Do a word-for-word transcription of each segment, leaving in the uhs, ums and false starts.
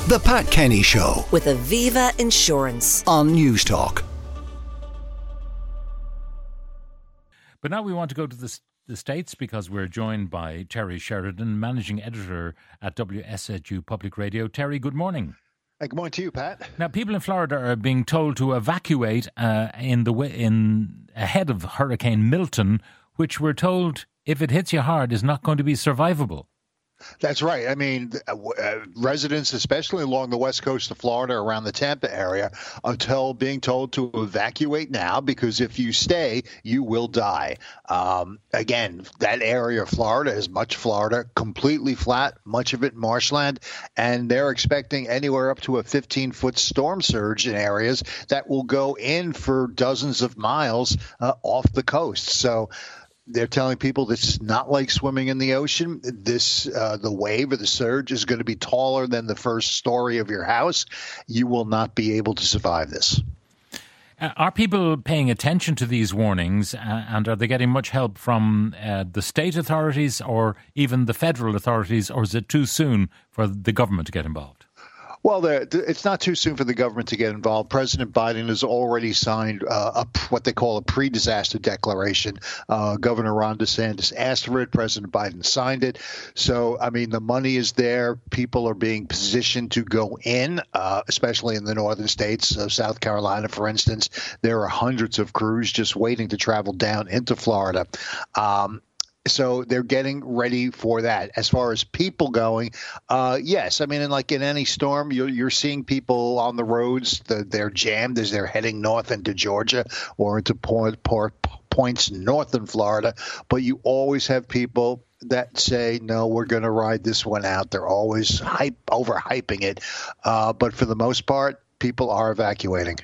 The Pat Kenny Show with Aviva Insurance on News Talk. But now we want to go to the, the States because we're joined by Terry Sheridan, Managing Editor at W S H U Public Radio. Terry, good morning. Hey, good morning to you, Pat. Now, people in Florida are being told to evacuate uh, in the in ahead of Hurricane Milton, which we're told, if it hits you hard, is not going to be survivable. That's right. I mean, uh, residents, especially along the west coast of Florida, around the Tampa area, are told, being told to evacuate now because if you stay, you will die. Um, again, that area of Florida is much Florida, completely flat, much of it marshland, and they're expecting anywhere up to a fifteen-foot storm surge in areas that will go in for dozens of miles uh, off the coast. So they're telling people this is not like swimming in the ocean. This, uh, the wave or the surge is going to be taller than the first story of your house. You will not be able to survive this. Uh, are people paying attention to these warnings, uh, and are they getting much help from uh, the state authorities or even the federal authorities, or is it too soon for the government to get involved? Well, it's not too soon for the government to get involved. President Biden has already signed uh, a, what they call a pre-disaster declaration. Uh, Governor Ron DeSantis asked for it. President Biden signed it. So, I mean, the money is there. People are being positioned to go in, uh, especially in the northern states. Uh, South Carolina, for instance, there are hundreds of crews just waiting to travel down into Florida. Um, So they're getting ready for that. As far as people going, uh, yes. I mean, in like in any storm, you're, you're seeing people on the roads. The, they're jammed as they're heading north into Georgia or into port, port, points north in Florida. But you always have people that say, no, we're going to ride this one out. They're always hype, overhyping it. Uh, but for the most part, people are evacuating.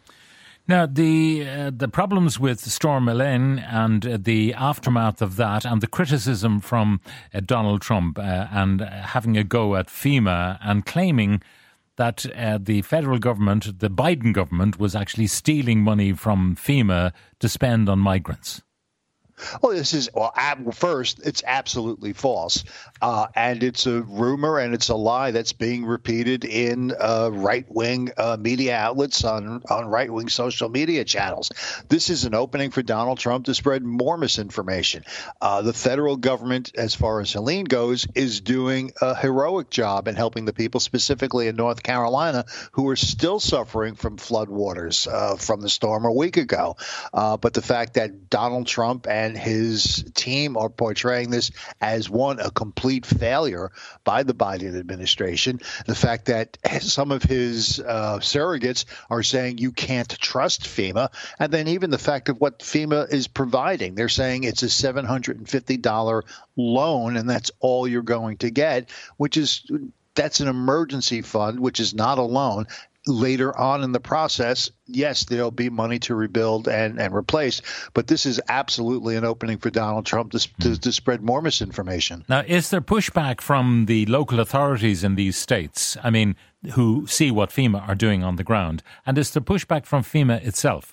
Now, the uh, the problems with Storm Elaine and uh, the aftermath of that and the criticism from uh, Donald Trump uh, and having a go at FEMA and claiming that uh, the federal government, the Biden government, was actually stealing money from FEMA to spend on migrants. Well, this is, well, first, it's absolutely false. Uh, and it's a rumor and it's a lie that's being repeated in uh, right-wing uh, media outlets on, on right-wing social media channels. This is an opening for Donald Trump to spread more misinformation. Uh, the federal government, as far as Helene goes, is doing a heroic job in helping the people, specifically in North Carolina, who are still suffering from floodwaters uh, from the storm a week ago. Uh, but the fact that Donald Trump and And his team are portraying this as, one, a complete failure by the Biden administration. The fact that some of his uh, surrogates are saying you can't trust FEMA. And then even the fact of what FEMA is providing. They're saying it's a seven hundred fifty dollars loan, and that's all you're going to get, which is that's an emergency fund, which is not a loan. Later on in the process, yes, there'll be money to rebuild and, and replace, but this is absolutely an opening for Donald Trump to, to, to spread more misinformation. Now, is there pushback from the local authorities in these states, I mean, who see what FEMA are doing on the ground? And is there pushback from FEMA itself?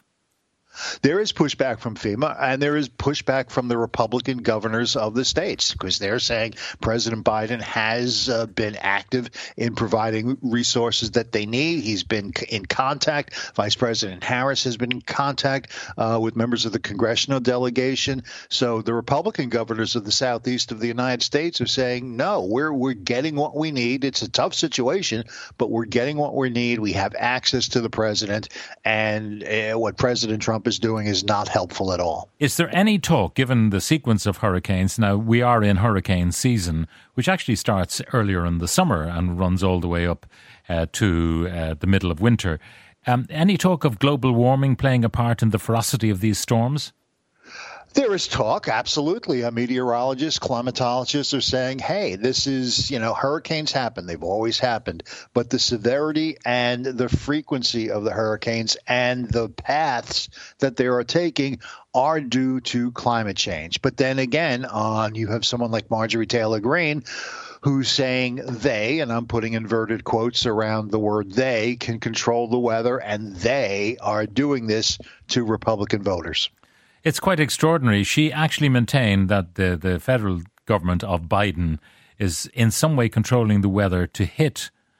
There is pushback from FEMA, and there is pushback from the Republican governors of the states, because they're saying President Biden has uh, been active in providing resources that they need. He's been in contact. Vice President Harris has been in contact uh, with members of the congressional delegation. So the Republican governors of the southeast of the United States are saying, no, we're we're getting what we need. It's a tough situation, but we're getting what we need. We have access to the president, and uh, what President Trump is doing is not helpful at all. Is there any talk, given the sequence of hurricanes, now we are in hurricane season, which actually starts earlier in the summer and runs all the way up uh, to uh, the middle of winter, um, any talk of global warming playing a part in the ferocity of these storms? There is talk, absolutely. Uh, meteorologists, climatologists are saying, hey, this is, you know, hurricanes happen. They've always happened. But the severity and the frequency of the hurricanes and the paths that they are taking are due to climate change. But then again, on you have someone like Marjorie Taylor Greene, who's saying they, and I'm putting inverted quotes around the word they, can control the weather, and they are doing this to Republican voters. It's quite extraordinary. She actually maintained that the, the federal government of Biden is in some way controlling the weather to hit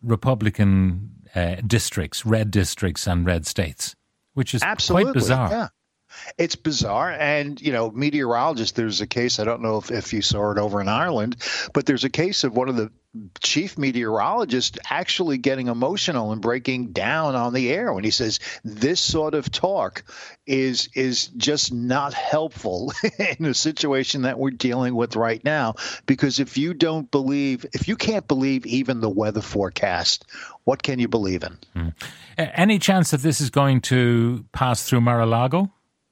Republican uh, districts, red districts and red states, which is Absolutely, quite bizarre. Yeah. It's bizarre. And, you know, meteorologists, there's a case, I don't know if, if you saw it over in Ireland, but there's a case of one of the chief meteorologists actually getting emotional and breaking down on the air when he says this sort of talk is is just not helpful in the situation that we're dealing with right now. Because if you don't believe, if you can't believe even the weather forecast, what can you believe in? Mm. Any chance that this is going to pass through Mar-a-Lago?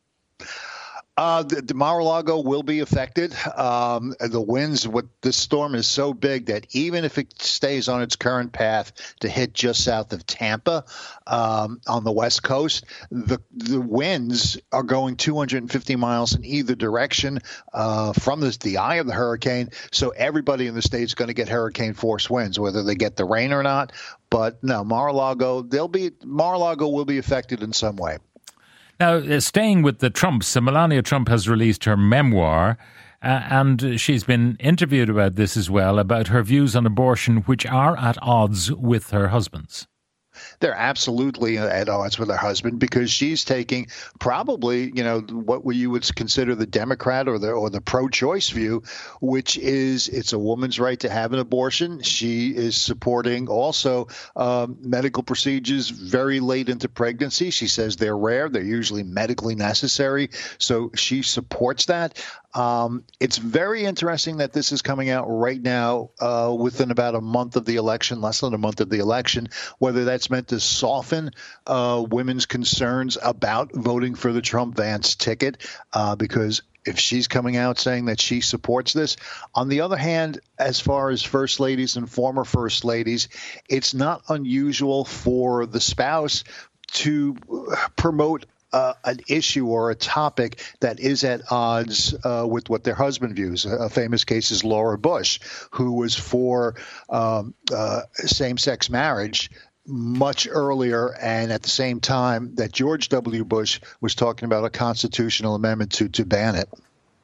Uh, the, the Mar-a-Lago will be affected. Um, the winds, what this storm is so big that even if it stays on its current path to hit just south of Tampa um, on the west coast, the the winds are going two hundred fifty miles in either direction uh, from the, the eye of the hurricane. So everybody in the state is going to get hurricane force winds, whether they get the rain or not. But no, Mar-a-Lago, they'll be Mar-a-Lago will be affected in some way. Now, uh, staying with the Trumps, uh, Melania Trump has released her memoir, uh, and she's been interviewed about this as well, about her views on abortion, which are at odds with her husband's. They're absolutely at odds with her husband because she's taking probably, you know, what you would consider the Democrat or the or the pro-choice view, which is it's a woman's right to have an abortion. She is supporting also um, medical procedures very late into pregnancy. She says they're rare. They're usually medically necessary. So she supports that. Um, it's very interesting that this is coming out right now uh, within about a month of the election, less than a month of the election, whether that's meant to soften uh, women's concerns about voting for the Trump-Vance ticket, uh, because if she's coming out saying that she supports this. On the other hand, as far as first ladies and former first ladies, it's not unusual for the spouse to promote Uh, an issue or a topic that is at odds uh, with what their husband views. A, a famous case is Laura Bush, who was for um, uh, same-sex marriage much earlier and at the same time that George W. Bush was talking about a constitutional amendment to, to ban it.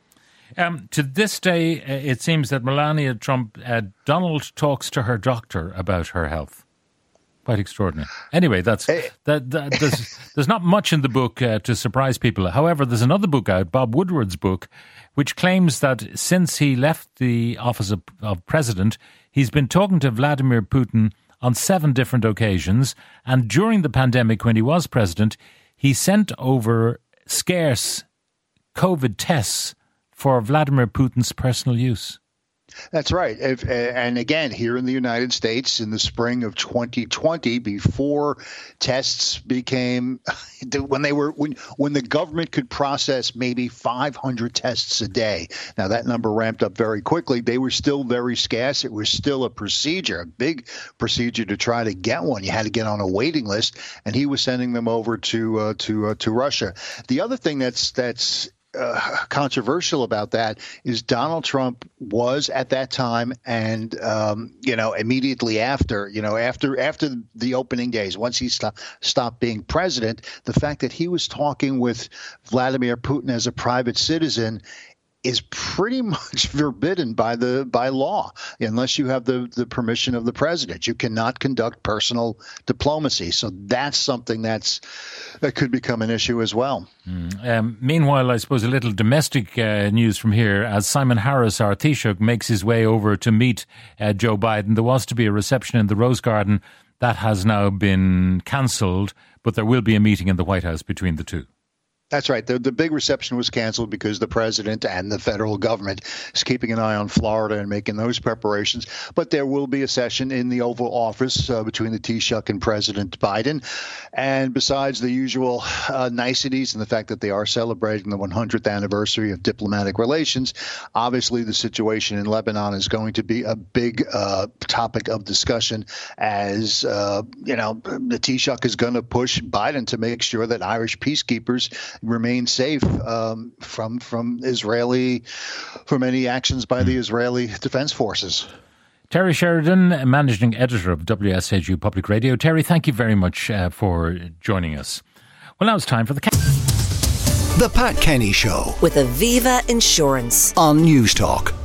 Um, to this day, uh, it seems that Melania Trump, uh, Donald talks to her doctor about her health. Quite extraordinary. Anyway, that's that. that there's, there's not much in the book uh, to surprise people. However, there's another book out, Bob Woodward's book, which claims that since he left the office of, of president, he's been talking to Vladimir Putin on seven different occasions. And during the pandemic, when he was president, he sent over scarce COVID tests for Vladimir Putin's personal use. That's right. If, and again, here in the United States in the spring of twenty twenty, before tests became when they were when when the government could process maybe five hundred tests a day. Now that number ramped up very quickly. They were still very scarce. It was still a procedure, a big procedure to try to get one. You had to get on a waiting list, and he was sending them over to uh, to uh, to Russia. The other thing that's that's Uh, controversial about that is Donald Trump was at that time and, um, you know, immediately after, you know, after after the opening days, once he st- stopped being president, the fact that he was talking with Vladimir Putin as a private citizen is pretty much forbidden by the by law unless you have the, the permission of the president. You cannot conduct personal diplomacy. So that's something that's that could become an issue as well. Mm. Um, meanwhile, I suppose a little domestic uh, news from here as Simon Harris, our Taoiseach, makes his way over to meet uh, Joe Biden. There was to be a reception in the Rose Garden. That has now been cancelled, but there will be a meeting in the White House between the two. That's right. The, the big reception was canceled because the president and the federal government is keeping an eye on Florida and making those preparations. But there will be a session in the Oval Office uh, between the Taoiseach and President Biden. And besides the usual uh, niceties and the fact that they are celebrating the one hundredth anniversary of diplomatic relations, obviously the situation in Lebanon is going to be a big uh, topic of discussion as, uh, you know, the Taoiseach is going to push Biden to make sure that Irish peacekeepers remain safe um, from from Israeli, from any actions by the Israeli Defense Forces. Terry Sheridan, Managing Editor of W S H U Public Radio. Terry, thank you very much uh, for joining us. Well, now it's time for the... The Pat Kenny Show with Aviva Insurance on News Talk.